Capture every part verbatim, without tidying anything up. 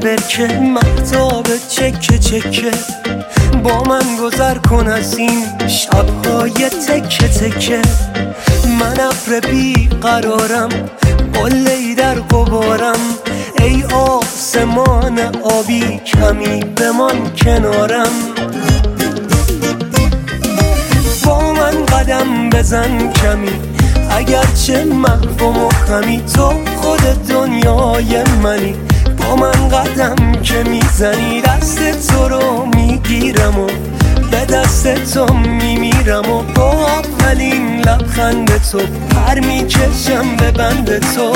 برکه مهتاب چکه چکه با من گذر کن از این شبهای تکه تکه. من ابر بی قرارم قله‌ای در غبارم، ای آسمان آبی کمی بمان کنارم. با من قدم بزن کمی اگرچه محو و مخمی، تو خود دنیای منی. با من قدم که میزنی دست تو رو میگیرم و به دست تو میمیرم و با اولین لبخند تو پر میکشم به بند تو.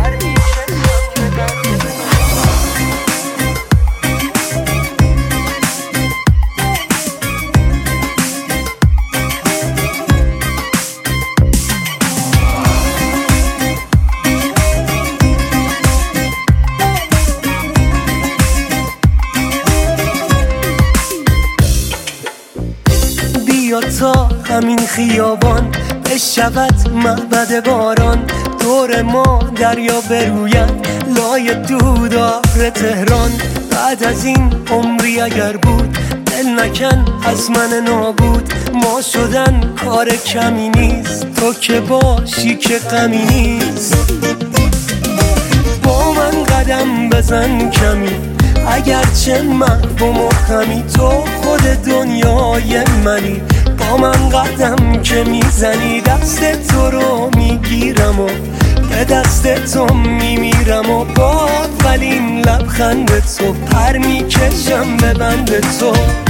بیا تا همین خیابان بشود معبد باران، دور ما دریا بروید لای دودار تهران. بعد از این عمری اگر بود دل نکن از من نابود، ما شدن کار کمی نیست، تو که باشی که غمی نیست. با من قدم بزن کمی اگرچه محو و محکمی، تو خود دنیای منی. با من قدم که میزنی دست تو رو میگیرم و به دست تو میمیرم و با اولین لبخند تو پر میکشم به بند تو.